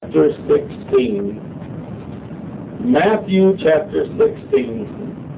chapter 16. Matthew chapter 16.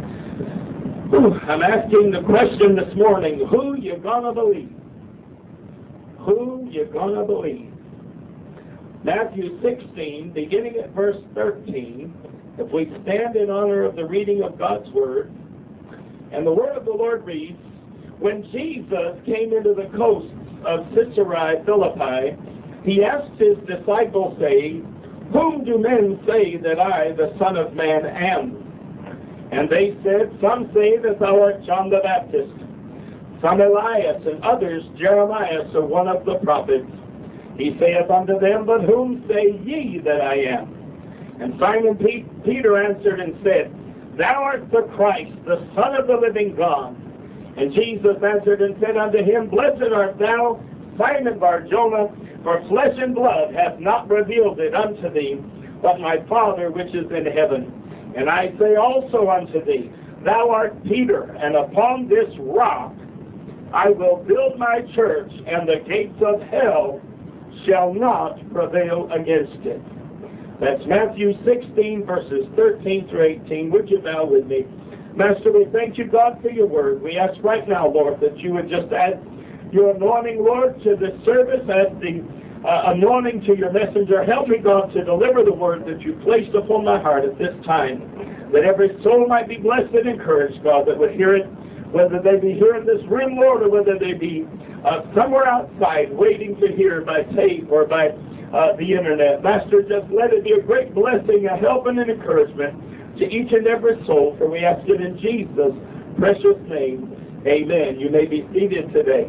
I'm asking the question this morning, who you gonna believe? Who you gonna believe? Matthew 16, beginning at verse 13, if we stand in honor of the reading of God's Word, and the Word of the Lord reads, when Jesus came into the coasts of Caesarea Philippi, he asked his disciples, saying, whom do men say that I, the Son of Man, am? And they said, some say that thou art John the Baptist, some Elias, and others Jeremiah, or one of the prophets. He saith unto them, but whom say ye that I am? And Simon Peter answered and said, thou art the Christ, the Son of the living God. And Jesus answered and said unto him, blessed art thou, Simon Bar-Jonah, for flesh and blood hath not revealed it unto thee, but my Father which is in heaven. And I say also unto thee, thou art Peter, and upon this rock I will build my church, and the gates of hell shall not prevail against it. That's Matthew 16, verses 13 through 18. Would you bow with me? Master, we thank you, God, for your word. We ask right now, Lord, that you would just add your anointing, Lord, to this service, add the anointing to your messenger. Help me, God, to deliver the word that you placed upon my heart at this time, that every soul might be blessed and encouraged, God, that would hear it, whether they be here in this room, Lord, or whether they be somewhere outside waiting to hear by tape or by the internet. Master, just let it be a great blessing, a help, and an encouragement to each and every soul, for we ask it in Jesus' precious name. Amen. You may be seated today.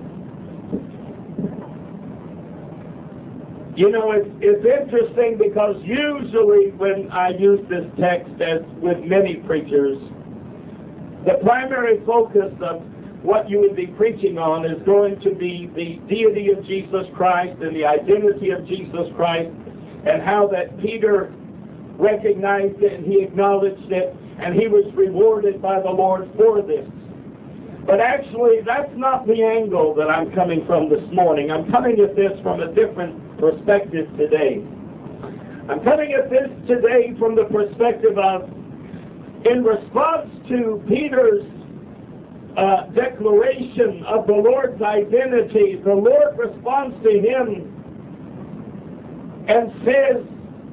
You know, it's interesting because usually when I use this text, as with many preachers, the primary focus of what you would be preaching on is going to be the deity of Jesus Christ and the identity of Jesus Christ, and how that Peter recognized it and he acknowledged it, and he was rewarded by the Lord for this. But actually, that's not the angle that I'm coming from this morning. I'm coming at this from a different perspective today. I'm coming at this today from the perspective of, in response to Peter's declaration of the Lord's identity, the Lord responds to him and says,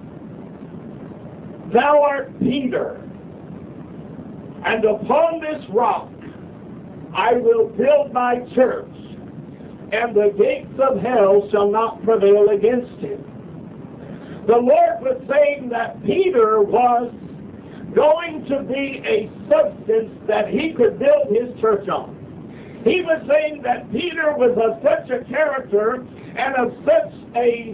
thou art Peter, and upon this rock I will build my church, and the gates of hell shall not prevail against it. The Lord was saying that Peter was going to be a substance that he could build his church on. He was saying that Peter was of such a character and of such a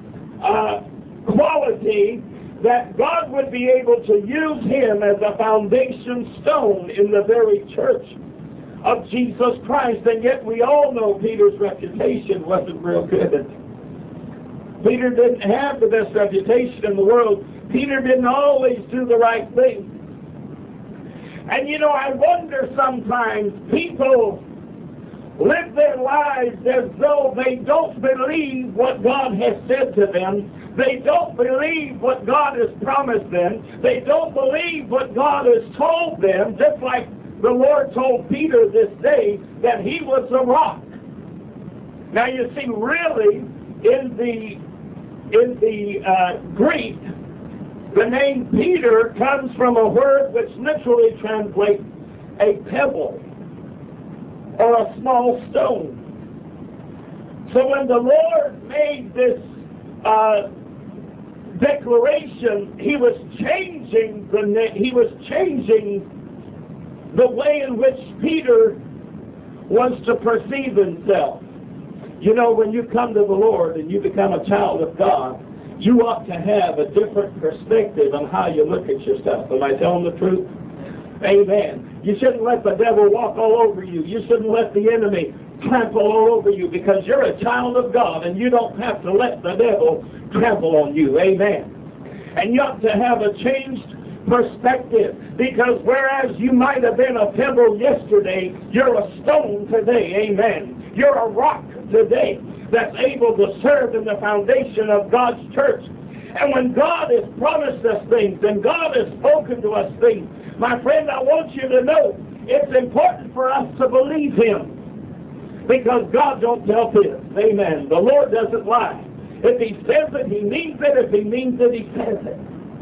quality that God would be able to use him as a foundation stone in the very church of Jesus Christ. And yet we all know Peter's reputation wasn't real good. Peter didn't have the best reputation in the world. Peter didn't always do the right thing. And you know, I wonder sometimes people live their lives as though they don't believe what God has said to them. They don't believe what God has promised them. They don't believe what God has told them, just like the Lord told Peter this day that he was a rock. Now you see, really, in the Greek, the name Peter comes from a word which literally translates a pebble or a small stone. So when the Lord made this declaration, he was changing the way in which Peter was to perceive himself. You know, when you come to the Lord and you become a child of God, you ought to have a different perspective on how you look at yourself. Am I telling the truth? Amen. You shouldn't let the devil walk all over you. You shouldn't let the enemy trample all over you, because you're a child of God and you don't have to let the devil trample on you. Amen. And you ought to have a changed perspective, because whereas you might have been a pebble yesterday, you're a stone today. Amen. You're a rock today. that's able to serve in the foundation of God's church. And when God has promised us things and God has spoken to us things, my friend, I want you to know it's important for us to believe Him. Because God don't tell fibs. Amen. The Lord doesn't lie. If He says it, He means it. If He means it, He says it.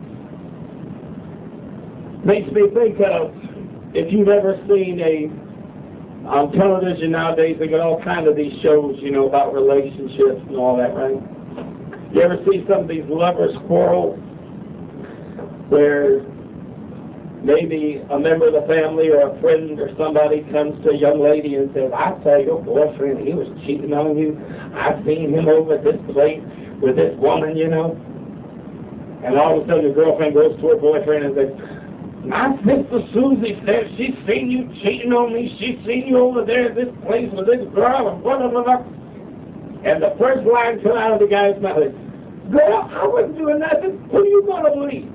Makes me think of, if you've ever seen on television nowadays, they got all kinds of these shows, about relationships and all that, right? You ever see some of these lovers quarrels where maybe a member of the family or a friend or somebody comes to a young lady and says, I tell your boyfriend, he was cheating on you. I've seen him over at this place with this woman, And all of a sudden the girlfriend goes to her boyfriend and says, my sister Susie says she's seen you cheating on me. She's seen you over there at this place with this girl and blah, blah, blah, blah. And the first line comes out of the guy's mouth is, girl, I wasn't doing nothing. Who are you going to believe?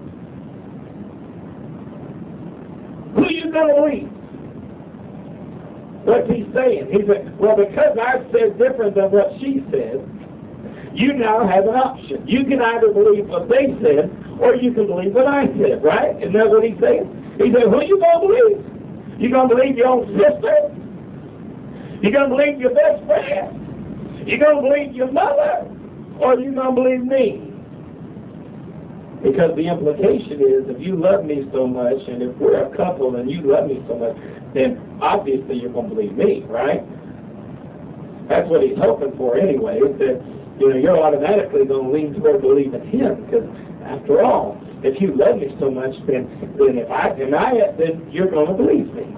Who are you going to believe? What's he saying? He said, well, because I've said different than what she said, you now have an option. You can either believe what they said, or you can believe what I said, right? Isn't that what he's saying? He said, who are you going to believe? You going to believe your own sister? You going to believe your best friend? You going to believe your mother? Or are you going to believe me? Because the implication is, if you love me so much, and if we're a couple and you love me so much, then obviously you're going to believe me, right? That's what he's hoping for anyway, is that you're automatically going to lean toward believing him. Because after all, if you love me so much, then if I deny it, then you're going to believe me.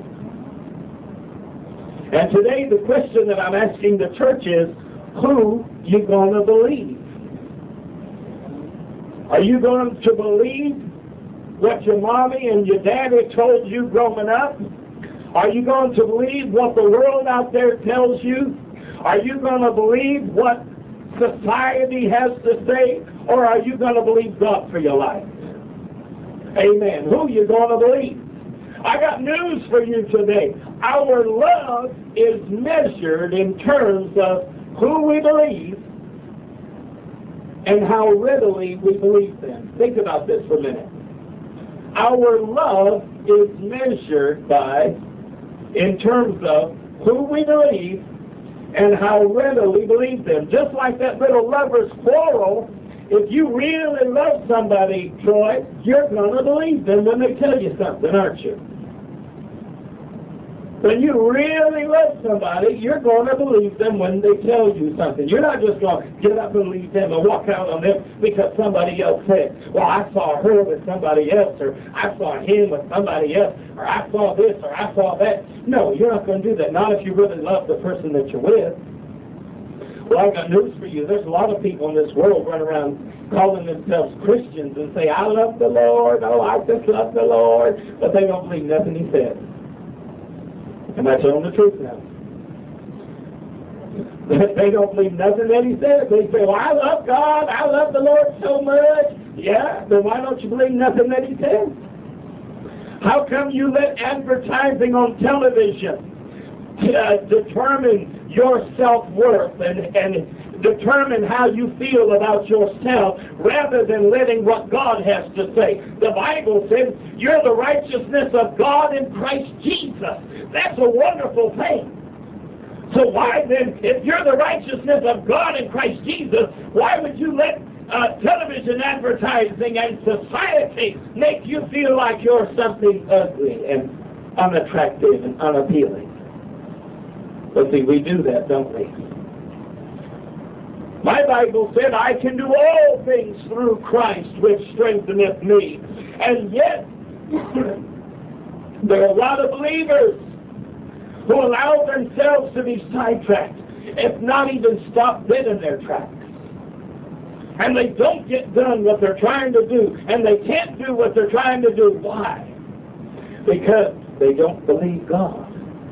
And today the question that I'm asking the church is, who you going to believe? Are you going to believe what your mommy and your daddy told you growing up? Are you going to believe what the world out there tells you? Are you going to believe what society has to say? Or are you going to believe God for your life? Amen. Who are you going to believe? I got news for you today. Our love is measured in terms of who we believe and how readily we believe them. Think about this for a minute. Our love is measured in terms of who we believe and how readily we believe them. Just like that little lover's quarrel, if you really love somebody, Troy, you're going to believe them when they tell you something, aren't you? When you really love somebody, you're going to believe them when they tell you something. You're not just going to get up and believe them and walk out on them because somebody else said, well, I saw her with somebody else, or I saw him with somebody else, or I saw this, or I saw that. No, you're not going to do that. Not if you really love the person that you're with. Well, I've got news for you. There's a lot of people in this world run around calling themselves Christians and say, I love the Lord. Oh, I just love the Lord. But they don't believe nothing he said. Am I telling the truth now? They don't believe nothing that he said. They say, well, I love God. I love the Lord so much. Yeah, then why don't you believe nothing that he said? How come you let advertising on television determine your self-worth and determine how you feel about yourself rather than letting what God has to say? The Bible says you're the righteousness of God in Christ Jesus. That's a wonderful thing. So why then, if you're the righteousness of God in Christ Jesus, why would you let television advertising and society make you feel like you're something ugly and unattractive and unappealing? But see, we do that, don't we? My Bible said, I can do all things through Christ which strengtheneth me. And yet, there are a lot of believers who allow themselves to be sidetracked, if not even stop dead in their tracks. And they don't get done what they're trying to do, and they can't do what they're trying to do. Why? Because they don't believe God.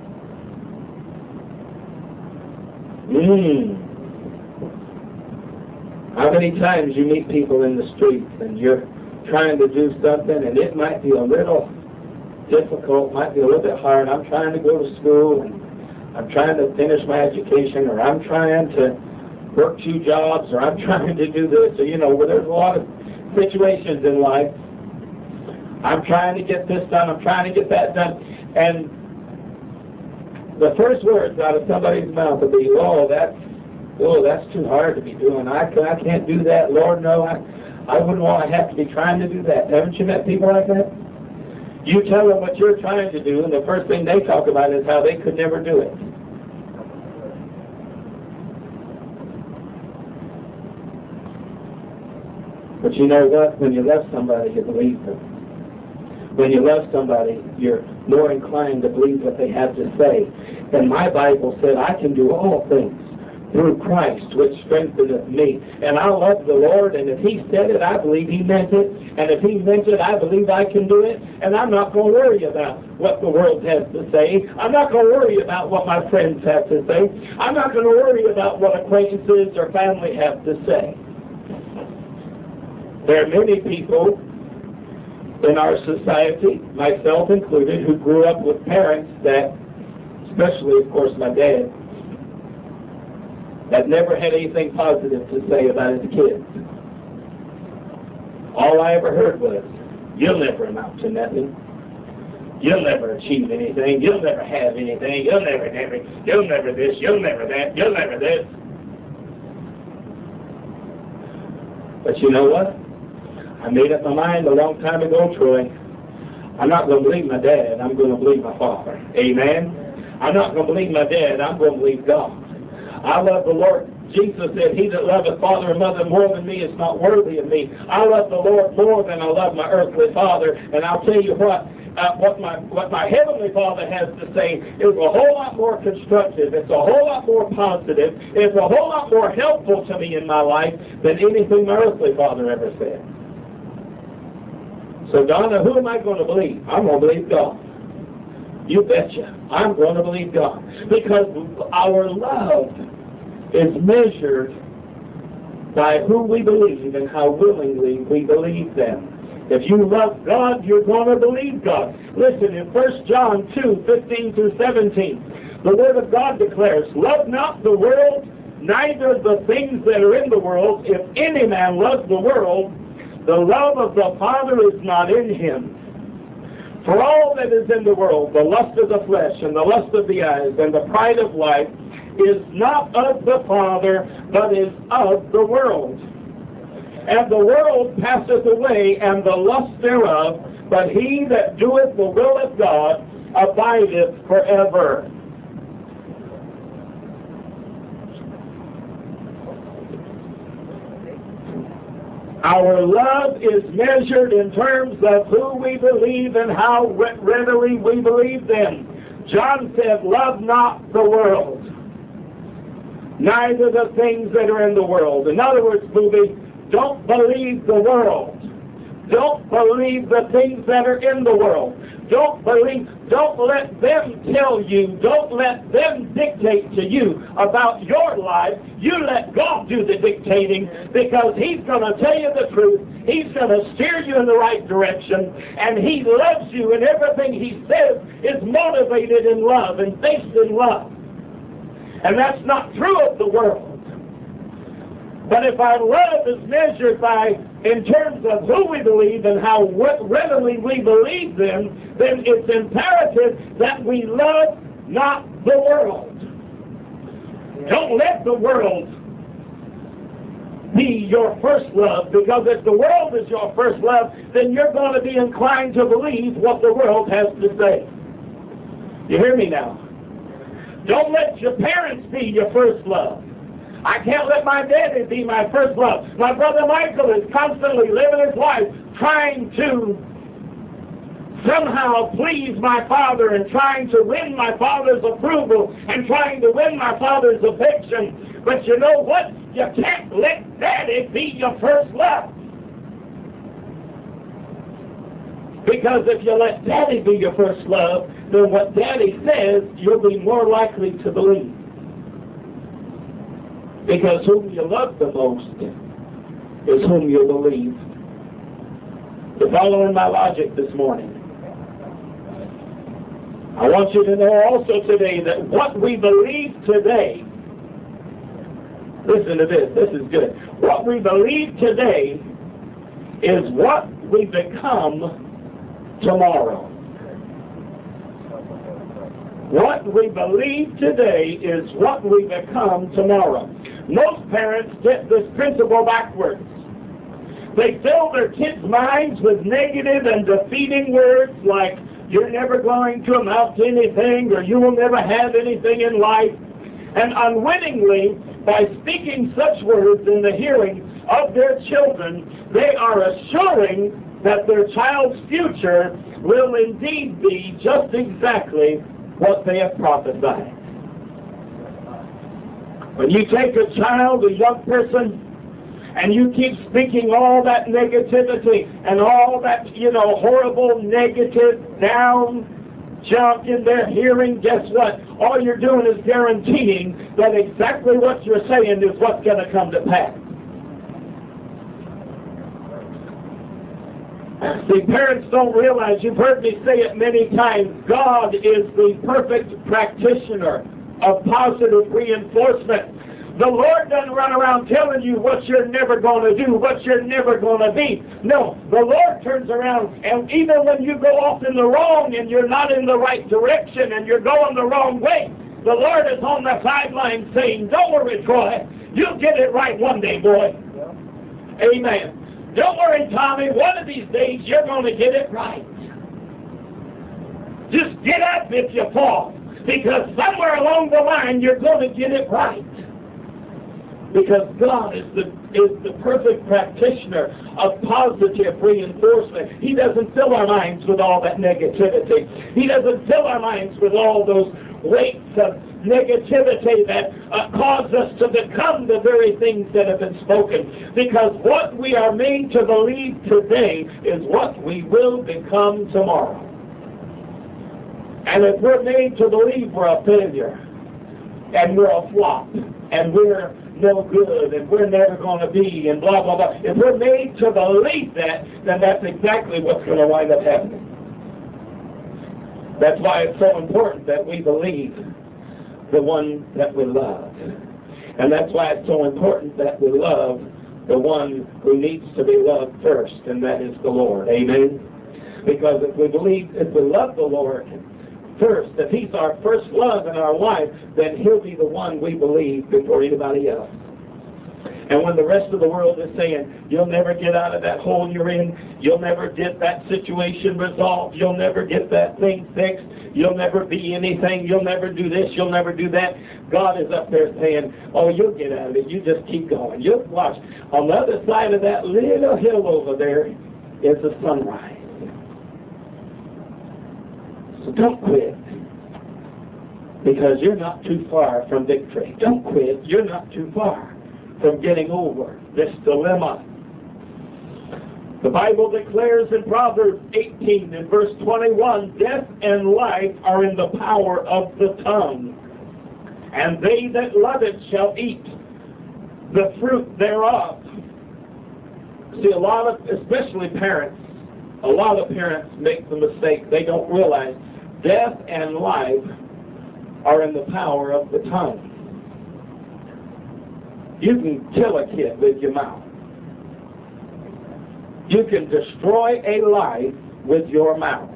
How many times you meet people in the streets and you're trying to do something and it might be a little difficult, might be a little bit hard. I'm trying to go to school and I'm trying to finish my education, or I'm trying to work 2 jobs, or I'm trying to do this, or, where there's a lot of situations in life. I'm trying to get this done, I'm trying to get that done. And the first words out of somebody's mouth will be, that's too hard to be doing. I can't do that. Lord, no, I wouldn't want to have to be trying to do that. Haven't you met people like that? You tell them what you're trying to do, and the first thing they talk about is how they could never do it. But you know what? When you love somebody, you believe them. When you love somebody, you're more inclined to believe what they have to say. And my Bible said, I can do all things through Christ, which strengtheneth me. And I love the Lord, and if He said it, I believe He meant it. And if He meant it, I believe I can do it. And I'm not going to worry about what the world has to say. I'm not going to worry about what my friends have to say. I'm not going to worry about what acquaintances or family have to say. There are many people in our society, myself included, who grew up with parents that, especially, of course, my dad, that never had anything positive to say about his kids. All I ever heard was, you'll never amount to nothing. You'll never achieve anything. You'll never have anything. You'll never this. You'll never that. You'll never this. But you know what? I made up my mind a long time ago, Troy. I'm not going to believe my dad. I'm going to believe my father. Amen? I'm not going to believe my dad. I'm going to believe God. I love the Lord. Jesus said, he that loveth father and mother more than me is not worthy of me. I love the Lord more than I love my earthly father. And I'll tell you what my heavenly Father has to say is a whole lot more constructive. It's a whole lot more positive. It's a whole lot more helpful to me in my life than anything my earthly father ever said. So, Donna, who am I going to believe? I'm going to believe God. You betcha. I'm going to believe God. Because our love is measured by who we believe and how willingly we believe them. If you love God, you're going to believe God. Listen, in 1 John 2:15-17, the Word of God declares, love not the world, neither the things that are in the world. If any man loves the world, the love of the Father is not in him. For all that is in the world, the lust of the flesh and the lust of the eyes and the pride of life, is not of the Father, but is of the world. And the world passeth away, and the lust thereof, but he that doeth the will of God abideth forever. Our love is measured in terms of who we believe and how readily we believe them. John said, love not the world, neither the things that are in the world. In other words, movie, don't believe the world. Don't believe the things that are in the world. Don't let them tell you, don't let them dictate to you about your life. You let God do the dictating, because He's going to tell you the truth. He's going to steer you in the right direction, and He loves you, and everything He says is motivated in love and based in love. And that's not true of the world. But if our love is measured in terms of who we believe and how readily we believe them, then it's imperative that we love not the world. Don't let the world be your first love, because if the world is your first love, then you're going to be inclined to believe what the world has to say. You hear me now? Don't let your parents be your first love. I can't let my daddy be my first love. My brother Michael is constantly living his life trying to somehow please my father and trying to win my father's approval and trying to win my father's affection. But you know what? You can't let daddy be your first love. Because if you let daddy be your first love, then what daddy says, you'll be more likely to believe. Because whom you love the most is whom you believe. You're following my logic this morning. I want you to know also today that what we believe today, Listen to this. This is good. What we believe today is what we become tomorrow. What we believe today is what we become tomorrow. Most parents get this principle backwards. They fill their kids' minds with negative and defeating words like, you're never going to amount to anything, or you will never have anything in life. And unwittingly, by speaking such words in the hearing of their children, they are assuring that their child's future will indeed be just exactly what they have prophesied. When you take a child, a young person, and you keep speaking all that negativity and all that, horrible, negative, down junk in their hearing, guess what? All you're doing is guaranteeing that exactly what you're saying is what's going to come to pass. See, parents don't realize, you've heard me say it many times, God is the perfect practitioner of positive reinforcement. The Lord doesn't run around telling you what you're never going to do, what you're never going to be. No, the Lord turns around, and even when you go off in the wrong and you're not in the right direction and you're going the wrong way, the Lord is on the sideline saying, don't worry, Troy, you'll get it right one day, boy. Yeah. Amen. Don't worry, Tommy, one of these days you're going to get it right. Just get up if you fall, because somewhere along the line you're going to get it right. Because God is the perfect practitioner of positive reinforcement. He doesn't fill our minds with all that negativity. He doesn't fill our minds with all those weights of negativity that cause us to become the very things that have been spoken. Because what we are made to believe today is what we will become tomorrow. And if we're made to believe we're a failure, and we're a flop, and we're no good, and we're never going to be, and blah, blah, blah. If we're made to believe that, then that's exactly what's going to wind up happening. That's why it's so important that we believe the one that we love. And that's why it's so important that we love the one who needs to be loved first, and that is the Lord. Amen? Because if we love the Lord first, if He's our first love in our life, then He'll be the one we believe before anybody else. And when the rest of the world is saying, you'll never get out of that hole you're in, you'll never get that situation resolved, you'll never get that thing fixed, you'll never be anything, you'll never do this, you'll never do that, God is up there saying, oh, you'll get out of it, you just keep going. You'll watch. On the other side of that little hill over there is the sunrise. So don't quit, because you're not too far from victory. Don't quit. You're not too far from getting over this dilemma. The Bible declares in Proverbs 18 and verse 21, death and life are in the power of the tongue, and they that love it shall eat the fruit thereof. See, especially parents, a lot of parents make the mistake. They don't realize death and life are in the power of the tongue. You can kill a kid with your mouth. You can destroy a life with your mouth.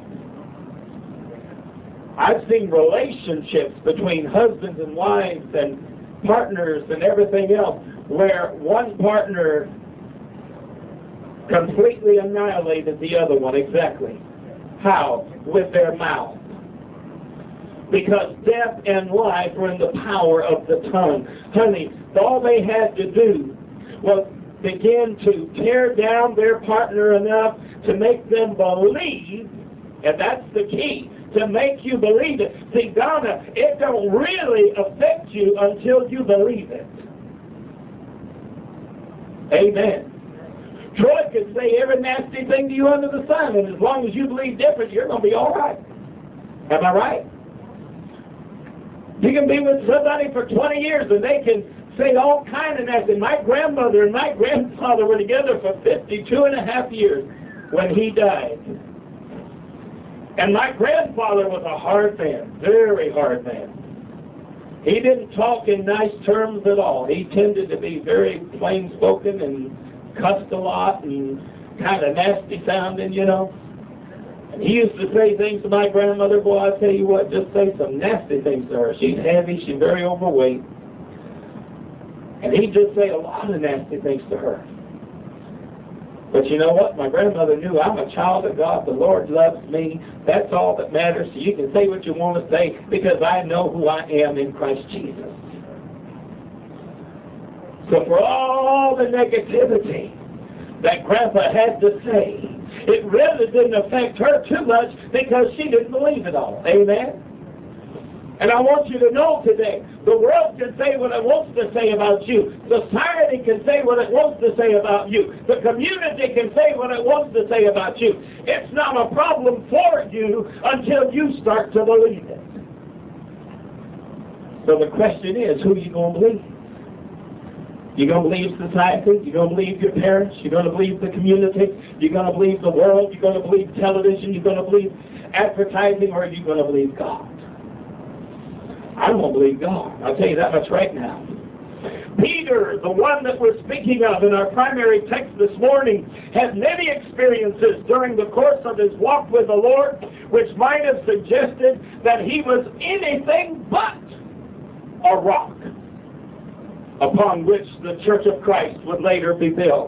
I've seen relationships between husbands and wives and partners and everything else where one partner completely annihilated the other one. Exactly. How? With their mouth. Because death and life are in the power of the tongue. Honey, all they had to do was begin to tear down their partner enough to make them believe, and that's the key, to make you believe it. See, Donna, it don't really affect you until you believe it. Amen. Troy could say every nasty thing to you under the sun, and as long as you believe different, you're going to be all right. Am I right? You can be with somebody for 20 years and they can say all kind of nasty. My grandmother and my grandfather were together for 52.5 years when he died. And my grandfather was a hard man, very hard man. He didn't talk in nice terms at all. He tended to be very plain-spoken and cussed a lot and kind of nasty sounding, you know. And he used to say things to my grandmother, boy, I tell you what, just say some nasty things to her. She's heavy, she's very overweight. And he'd just say a lot of nasty things to her. But you know what? My grandmother knew I'm a child of God. The Lord loves me. That's all that matters. So you can say what you want to say because I know who I am in Christ Jesus. So for all the negativity that Grandpa had to say, it really didn't affect her too much because she didn't believe it all. Amen? And I want you to know today, the world can say what it wants to say about you. Society can say what it wants to say about you. The community can say what it wants to say about you. It's not a problem for you until you start to believe it. So the question is, who are you going to believe? You're going to believe society? You're going to believe your parents? You're going to believe the community? You're going to believe the world? You're going to believe television? You're going to believe advertising? Or are you going to believe God? I'm going to believe God. I'll tell you that much right now. Peter, the one that we're speaking of in our primary text this morning, had many experiences during the course of his walk with the Lord, which might have suggested that he was anything but a rock upon which the Church of Christ would later be built.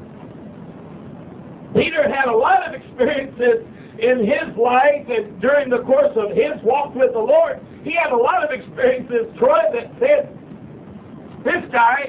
Peter had a lot of experiences in his life and during the course of his walk with the Lord. He had a lot of experiences, Troy, that said, this guy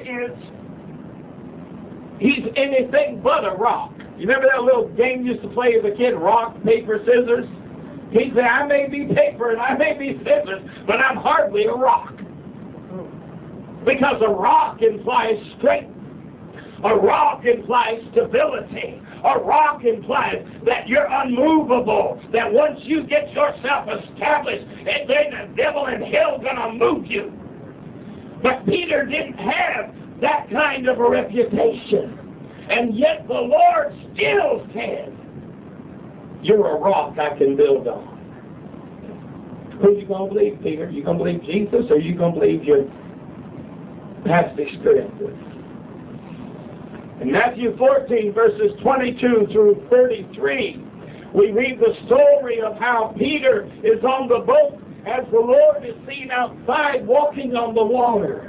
he's anything but a rock. You remember that little game you used to play as a kid, rock, paper, scissors? He said, I may be paper and I may be scissors, but I'm hardly a rock. Because a rock implies strength. A rock implies stability. A rock implies that you're unmovable, that once you get yourself established, then the devil in hell going to move you. But Peter didn't have that kind of a reputation. And yet the Lord still said, you're a rock I can build on. Who are you going to believe, Peter? You going to believe Jesus, or are you going to believe your past experiences? In Matthew 14, verses 22 through 33, we read the story of how Peter is on the boat as the Lord is seen outside walking on the water.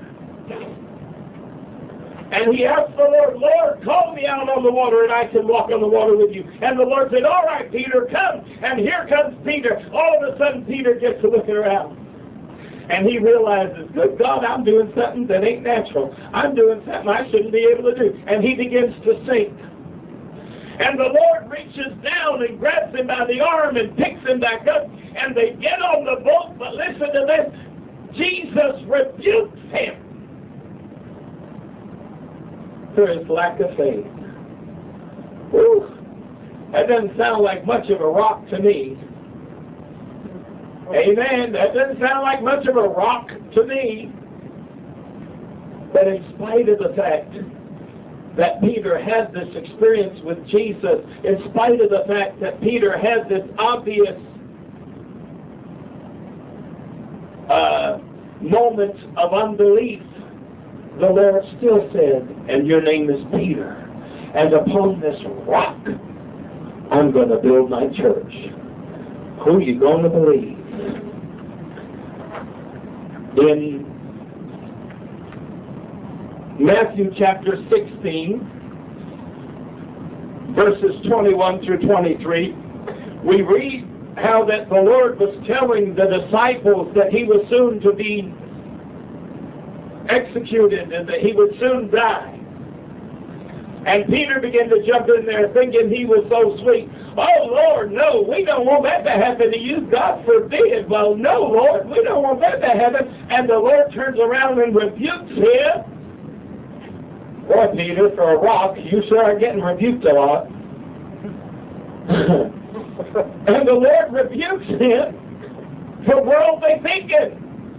And he asked the Lord, Lord, call me out on the water and I can walk on the water with you. And the Lord said, all right, Peter, come. And here comes Peter. All of a sudden, Peter gets to looking around. And he realizes, good God, I'm doing something that ain't natural. I'm doing something I shouldn't be able to do. And he begins to sink. And the Lord reaches down and grabs him by the arm and picks him back up. And they get on the boat. But listen to this. Jesus rebukes him for his lack of faith. Whew. That doesn't sound like much of a rock to me. Amen. That doesn't sound like much of a rock to me. But in spite of the fact that Peter had this experience with Jesus, in spite of the fact that Peter had this obvious moment of unbelief, the Lord still said, and your name is Peter, and upon this rock I'm going to build my church. Who are you going to believe? In Matthew chapter 16, verses 21 through 23, we read how that the Lord was telling the disciples that he was soon to be executed and that he would soon die. And Peter began to jump in there thinking he was so sweet. Oh, Lord, no, we don't want that to happen to you. God forbid. Well, no, Lord, we don't want that to happen. And the Lord turns around and rebukes him. Boy, Peter, for a rock, you sure are getting rebuked a lot. And the Lord rebukes him for worldly thinking.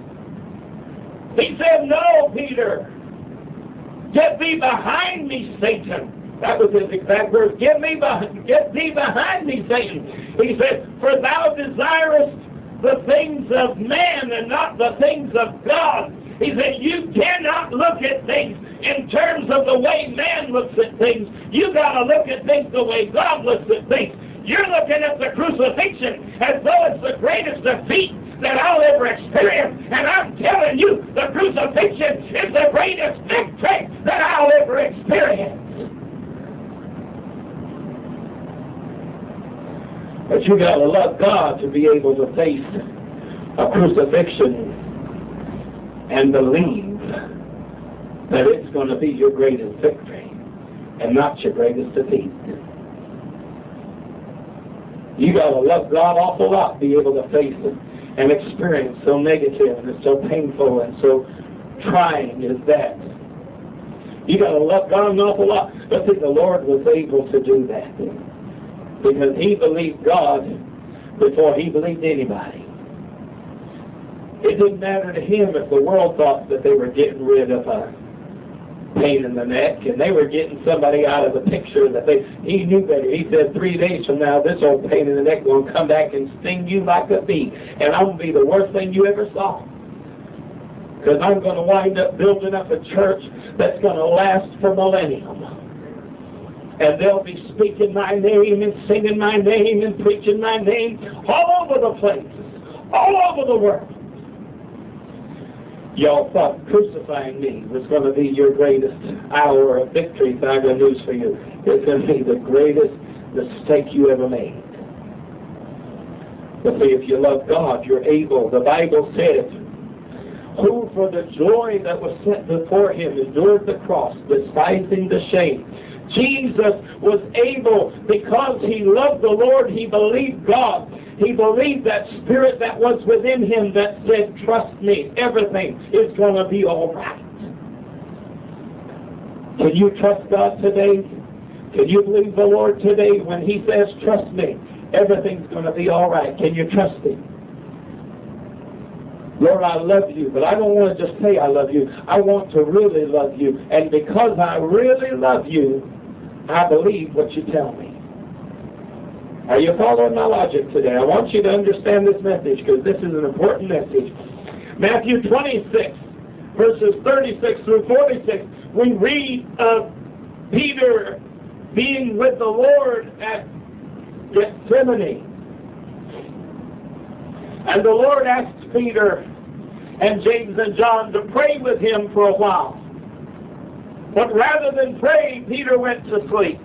He said, no, Peter. Get thee behind me, Satan. That was his exact words. Get thee behind me, Satan. He said, for thou desirest the things of man and not the things of God. He said, you cannot look at things in terms of the way man looks at things. You got to look at things the way God looks at things. You're looking at the crucifixion as though it's the greatest defeat that I'll ever experience. And I'm telling you, the crucifixion is the greatest victory that I'll ever experience. But you got to love God to be able to face a crucifixion and believe that it's going to be your greatest victory and not your greatest defeat. You got to love God awful lot to be able to face an experience so negative and so painful and so trying as that. You got to love God an awful lot. But see, the Lord was able to do that because He believed God before He believed anybody. It didn't matter to Him if the world thought that they were getting rid of a pain in the neck and they were getting somebody out of the picture that He knew better. He said 3 days from now this old pain in the neck will come back and sting you like a bee, and I'm going to be the worst thing you ever saw. Because I'm going to wind up building up a church that's going to last for millennium. And they'll be speaking my name and singing my name and preaching my name all over the place, all over the world. Y'all thought crucifying me was going to be your greatest hour of victory. But I got news for you. It's going to be the greatest mistake you ever made. But see, if you love God, you're able. The Bible says, who for the joy that was set before Him endured the cross, despising the shame. Jesus was able, because He loved the Lord, He believed God. He believed that spirit that was within Him that said, trust me, everything is going to be all right. Can you trust God today? Can you believe the Lord today when He says, trust me, everything's going to be all right? Can you trust Him? Lord, I love you, but I don't want to just say I love you. I want to really love you. And because I really love you, I believe what you tell me. Are you following my logic today? I want you to understand this message because this is an important message. Matthew 26, verses 36 through 46, we read of Peter being with the Lord at Gethsemane. And the Lord asked Peter and James and John to pray with Him for a while. But rather than pray, Peter went to sleep.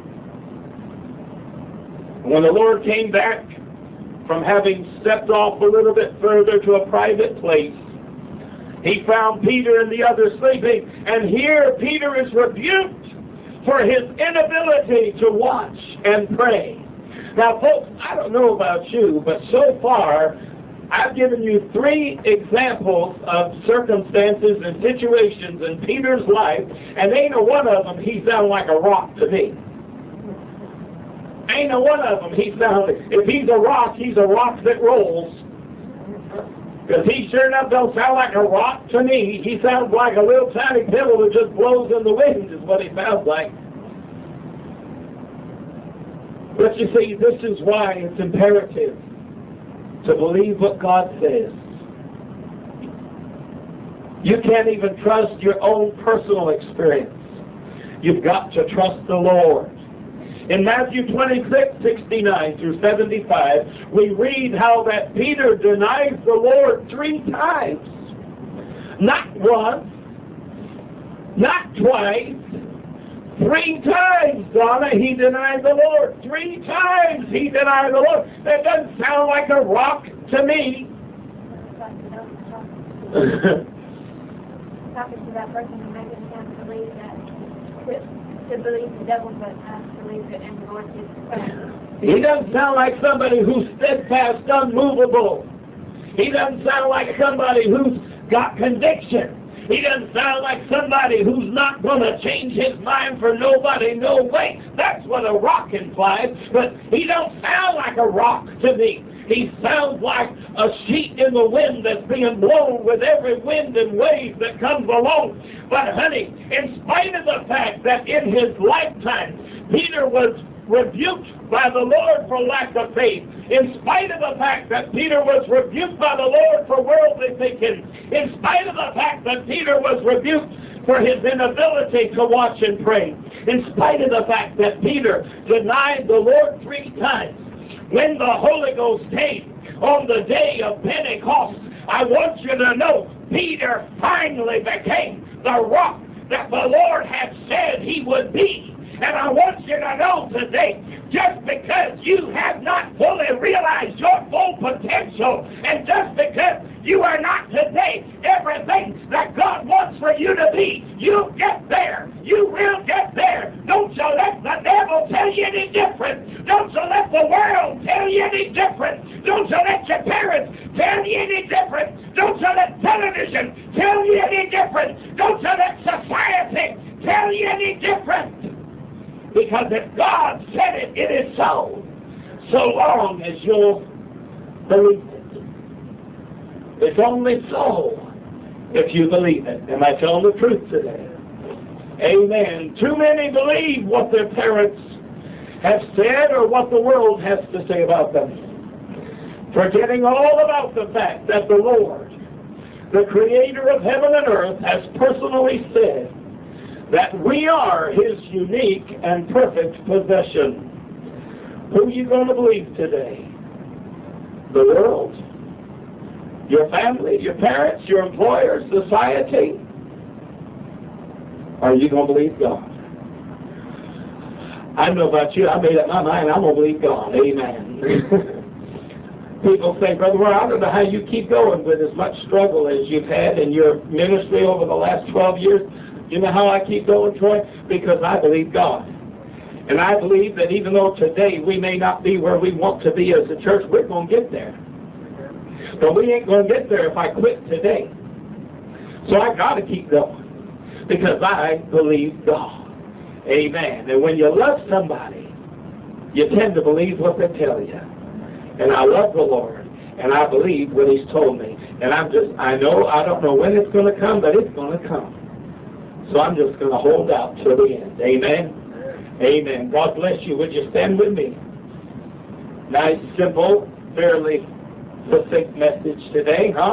When the Lord came back from having stepped off a little bit further to a private place, He found Peter and the others sleeping. And here Peter is rebuked for his inability to watch and pray. Now, folks, I don't know about you, but so far, I've given you 3 examples of circumstances and situations in Peter's life, and ain't a one of them he sounded like a rock to me. Ain't a one of them he sounded, if he's a rock that rolls. Because he sure enough don't sound like a rock to me. He sounds like a little tiny pebble that just blows in the wind is what he sounds like. But you see, this is why it's imperative to believe what God says. You can't even trust your own personal experience. You've got to trust the Lord. In Matthew 26, 69 through 75, we read how that Peter denies the Lord 3 times. Not once, not twice, 3 times, Donna, he denied the Lord. 3 times he denied the Lord. That doesn't sound like a rock to me. Talking to that person who makes him believe that to believe the devil, but not to believe it in the Lord Jesus Christ. He doesn't sound like somebody who's steadfast, unmovable. He doesn't sound like somebody who's got conviction. He doesn't sound like somebody who's not going to change his mind for nobody, no way. That's what a rock implies, but he don't sound like a rock to me. He sounds like a sheet in the wind that's being blown with every wind and wave that comes along. But honey, in spite of the fact that in his lifetime, Peter was rebuked by the Lord for lack of faith, in spite of the fact that Peter was rebuked by the Lord for worldly thinking, in spite of the fact that Peter was rebuked for his inability to watch and pray, in spite of the fact that Peter denied the Lord 3 times, when the Holy Ghost came on the day of Pentecost, I want you to know Peter finally became the rock that the Lord had said he would be. And I want you to know today, just because you have not fully realized your full potential, and just because you are not today everything that God wants for you to be, you get there. You will get there. Don't you let the devil tell you any different. Don't you let the world tell you any different. Don't you let your parents tell you any different. Don't you let television tell you any different. Don't you let society tell you any different. Because if God said it, it is so. So long as you'll believe it. It's only so if you believe it. Am I telling the truth today? Amen. Too many believe what their parents have said or what the world has to say about them, forgetting all about the fact that the Lord, the Creator of heaven and earth, has personally said that we are His unique and perfect possession. Who are you going to believe today? The world? Your family? Your parents? Your employers? Society? Or are you going to believe God? I don't know about you. I made up my mind. I'm going to believe God. Amen. People say, Brother Warren, I don't know how you keep going with as much struggle as you've had in your ministry over the last 12 years. You know how I keep going, Troy? Because I believe God. And I believe that even though today we may not be where we want to be as a church, we're going to get there. But we ain't going to get there if I quit today. So I got to keep going. Because I believe God. Amen. And when you love somebody, you tend to believe what they tell you. And I love the Lord. And I believe what He's told me. And I don't know when it's going to come, but it's going to come. So I'm just going to hold out till the end. Amen? Amen. God bless you. Would you stand with me? Nice, simple, fairly succinct message today, huh?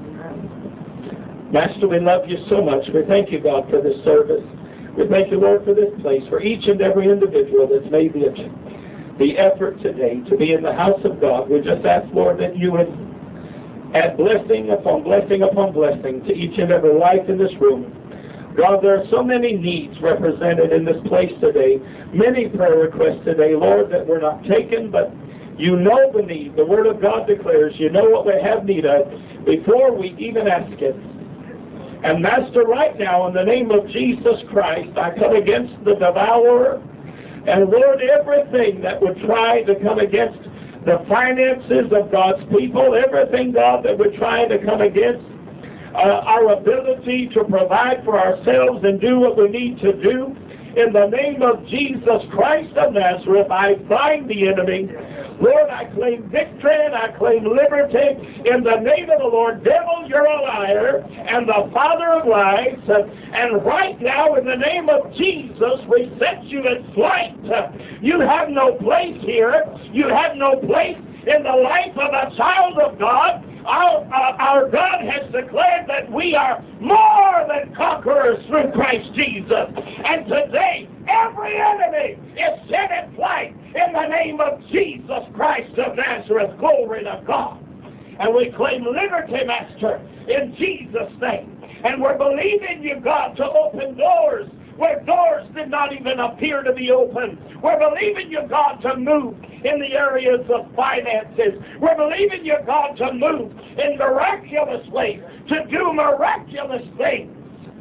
Master, we love you so much. We thank you, God, for this service. We thank you, Lord, for this place, for each and every individual that's made the effort today to be in the house of God. We just ask, Lord, that you would add blessing upon blessing upon blessing to each and every life in this room. God, there are so many needs represented in this place today, many prayer requests today, Lord, that were not taken, but you know the need. The Word of God declares you know what we have need of before we even ask it. And Master, right now, in the name of Jesus Christ, I come against the devourer, and Lord, everything that would try to come against the finances of God's people, everything, God, that would try to come against our ability to provide for ourselves and do what we need to do. In the name of Jesus Christ of Nazareth, I bind the enemy. Lord, I claim victory and I claim liberty. In the name of the Lord, devil, you're a liar and the father of lies. And right now, in the name of Jesus, we set you in flight. You have no place here. You have no place in the life of a child of God. Our God has declared that we are more than conquerors through Christ Jesus. And today, every enemy is set in flight in the name of Jesus Christ of Nazareth. Glory to God. And we claim liberty, Master, in Jesus' name. And we're believing you, God, to open doors where doors did not even appear to be open. We're believing you, God, to move in the areas of finances. We're believing you, God, to move in miraculous ways, to do miraculous things.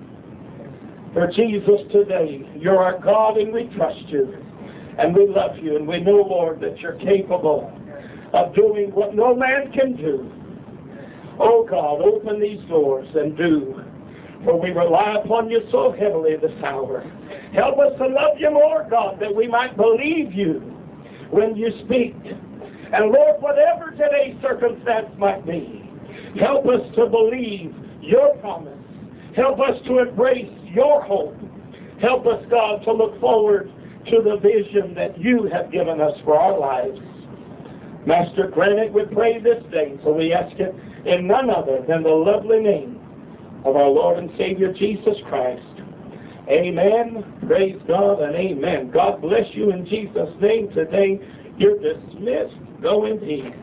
For Jesus, today, you're our God and we trust you. And we love you. And we know, Lord, that you're capable of doing what no man can do. Oh, God, open these doors and do. For we rely upon you so heavily this hour. Help us to love you more, God, that we might believe you when you speak. And Lord, whatever today's circumstance might be, help us to believe your promise. Help us to embrace your hope. Help us, God, to look forward to the vision that you have given us for our lives. Master, grant it, we pray this day, so we ask it in none other than the lovely name of our Lord and Savior Jesus Christ. Amen. Praise God and amen. God bless you in Jesus' name today. You're dismissed. Go in peace.